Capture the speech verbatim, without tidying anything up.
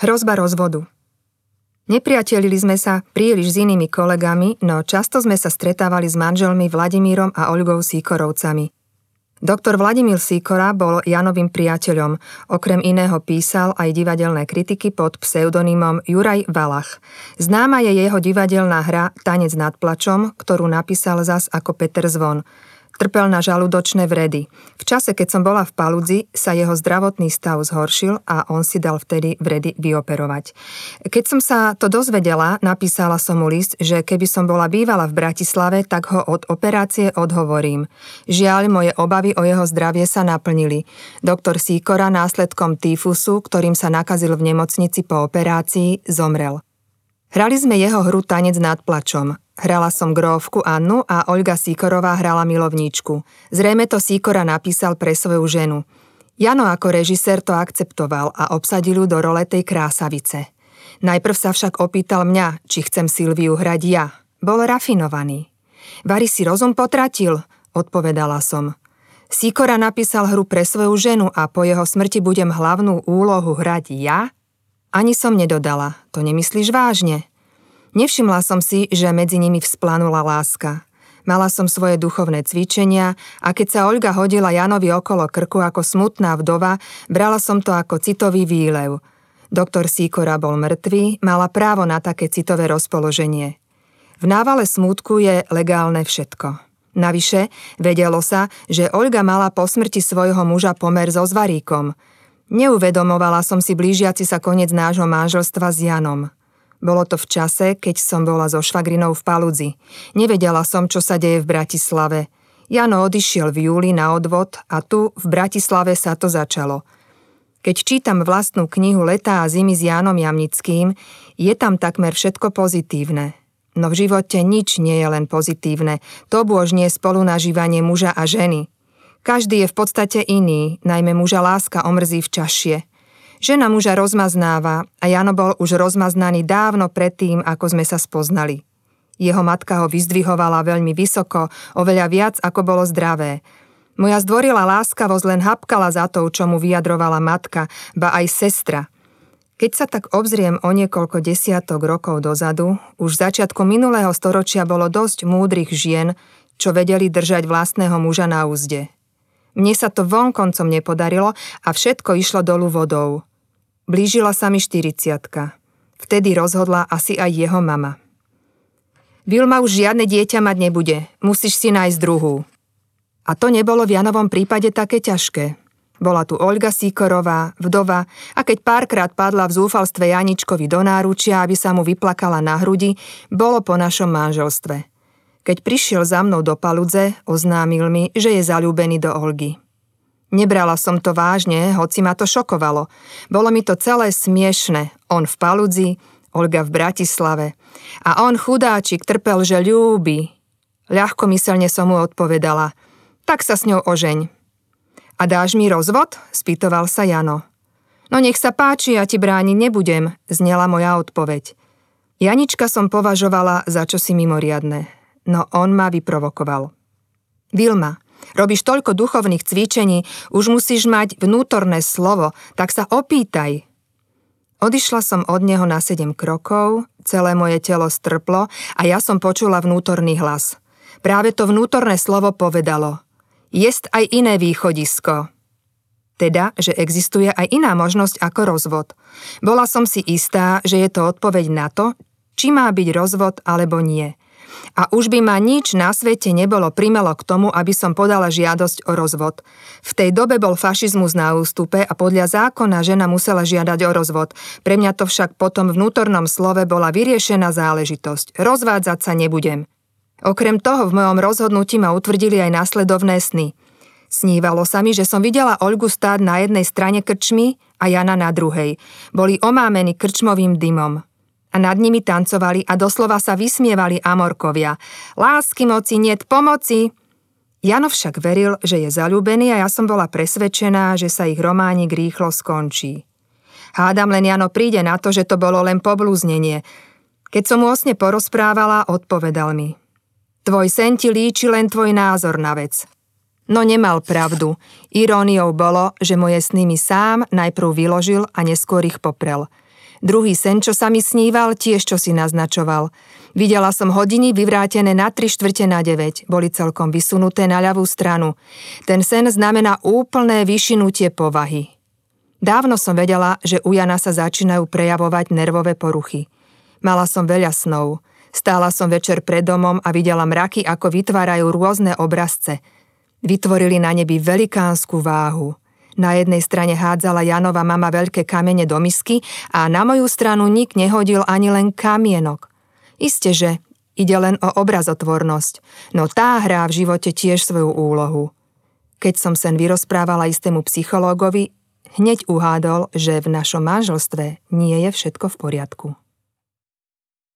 Hrozba rozvodu. Nepriatelili sme sa príliš s inými kolegami, no často sme sa stretávali s manželmi Vladimírom a Oľgou Sýkorovcami. Doktor Vladimír Sýkora bol Janovým priateľom, okrem iného písal aj divadelné kritiky pod pseudonymom Juraj Valach. Známa je jeho divadelná hra Tanec nad plačom, ktorú napísal zas ako Peter Zvon. Trpel na žalúdočné vredy. V čase, keď som bola v Paludzi, sa jeho zdravotný stav zhoršil a on si dal vtedy vredy vyoperovať. Keď som sa to dozvedela, napísala som mu list, že keby som bola bývala v Bratislave, tak ho od operácie odhovorím. Žiaľ, moje obavy o jeho zdravie sa naplnili. Doktor Sýkora následkom týfusu, ktorým sa nakazil v nemocnici po operácii, zomrel. Hrali sme jeho hru Tanec nad plačom. Hrala som grófku Annu a Oľga Sýkorová hrala milovníčku. Zrejme to Sýkora napísal pre svoju ženu. Jano ako režisér to akceptoval a obsadil ju do role tej krásavice. Najprv sa však opýtal mňa, či chcem Silviu hrať ja. Bol rafinovaný. Vary si rozum potratil, odpovedala som. Sýkora napísal hru pre svoju ženu a po jeho smrti budem hlavnú úlohu hrať ja? Ani som nedodala, to nemyslíš vážne? Nevšimla som si, že medzi nimi vzplanula láska. Mala som svoje duchovné cvičenia a keď sa Oľga hodila Janovi okolo krku ako smutná vdova, brala som to ako citový výlev. Doktor Sýkora bol mŕtvý, mala právo na také citové rozpoloženie. V návale smútku je legálne všetko. Navyše, vedelo sa, že Oľga mala po smrti svojho muža pomer so Zvaríkom. Neuvedomovala som si blížiaci sa koniec nášho manželstva s Janom. Bolo to v čase, keď som bola so švagrinou v Paludzi. Nevedela som, čo sa deje v Bratislave. Jano odišiel v júli na odvod a tu v Bratislave sa to začalo. Keď čítam vlastnú knihu Letá a zimy s Jánom Jamnickým, je tam takmer všetko pozitívne. No v živote nič nie je len pozitívne. To bôž nie je spolunažívanie muža a ženy. Každý je v podstate iný, najmä muža láska omrzí v čašie. Žena muža rozmaznáva a Jano bol už rozmaznaný dávno predtým, ako sme sa spoznali. Jeho matka ho vyzdvihovala veľmi vysoko, oveľa viac, ako bolo zdravé. Moja zdvorila láskavosť len hapkala za to, čo mu vyjadrovala matka, ba aj sestra. Keď sa tak obzriem o niekoľko desiatok rokov dozadu, už začiatkom minulého storočia bolo dosť múdrych žien, čo vedeli držať vlastného muža na úzde. Mne sa to vonkoncom nepodarilo a všetko išlo dolu vodou. Blížila sa mi štyridsiatka. Vtedy rozhodla asi aj jeho mama. Vilma už žiadne dieťa mať nebude, musíš si nájsť druhú. A to nebolo v Janovom prípade také ťažké. Bola tu Oľga Sýkorová, vdova, a keď párkrát padla v zúfalstve Janičkovi do náručia, aby sa mu vyplakala na hrudi, bolo po našom manželstve. Keď prišiel za mnou do Paludze, oznámil mi, že je zaľúbený do Olgy. Nebrala som to vážne, hoci ma to šokovalo. Bolo mi to celé smiešne. On v Paludzi, Olga v Bratislave. A on chudáčik trpel, že ľúbi. Ľahkomyselne som mu odpovedala. Tak sa s ňou ožeň. A dáš mi rozvod? Spýtoval sa Jano. No nech sa páči, ja ti brániť nebudem, znela moja odpoveď. Janička som považovala za čosi mimoriadne. No on ma vyprovokoval. Vilma, robíš toľko duchovných cvičení, už musíš mať vnútorné slovo, tak sa opýtaj. Odišla som od neho na sedem krokov, celé moje telo strplo a ja som počula vnútorný hlas. Práve to vnútorné slovo povedalo. Jest aj iné východisko. Teda, že existuje aj iná možnosť ako rozvod. Bola som si istá, že je to odpoveď na to, či má byť rozvod alebo nie. A už by ma nič na svete nebolo primelo k tomu, aby som podala žiadosť o rozvod. V tej dobe bol fašizmus na ústupe a podľa zákona žena musela žiadať o rozvod. Pre mňa to však potom v vnútornom slove bola vyriešená záležitosť. Rozvádzať sa nebudem. Okrem toho v mojom rozhodnutí ma utvrdili aj následovné sny. Snívalo sa mi, že som videla Oľgu stáť na jednej strane krčmy a Jana na druhej. Boli omámení krčmovým dymom. A nad nimi tancovali a doslova sa vysmievali amorkovia. Lásky moci, niet pomoci. Jano však veril, že je zaľúbený a ja som bola presvedčená, že sa ich románik rýchlo skončí. Hádam len Jano príde na to, že to bolo len poblúznenie. Keď som mu o sne porozprávala, odpovedal mi. Tvoj sen ti líči len tvoj názor na vec. No nemal pravdu. Iróniou bolo, že moje sny mi sám najprv vyložil a neskôr ich poprel. Druhý sen, čo sa mi sníval, tiež čo si naznačoval. Videla som hodiny vyvrátené na tri štvrte na deväť. Boli celkom vysunuté na ľavú stranu. Ten sen znamená úplné vyšinutie povahy. Dávno som vedela, že u Jana sa začínajú prejavovať nervové poruchy. Mala som veľa snov. Stála som večer pred domom a videla mraky, ako vytvárajú rôzne obrazce. Vytvorili na nebi velikánsku váhu. Na jednej strane hádzala Janova mama veľké kamene do misky a na moju stranu nik nehodil ani len kamienok. Isté, že ide len o obrazotvornosť, no tá hrá v živote tiež svoju úlohu. Keď som sen vyrozprávala istému psychológovi, hneď uhádol, že v našom manželstve nie je všetko v poriadku.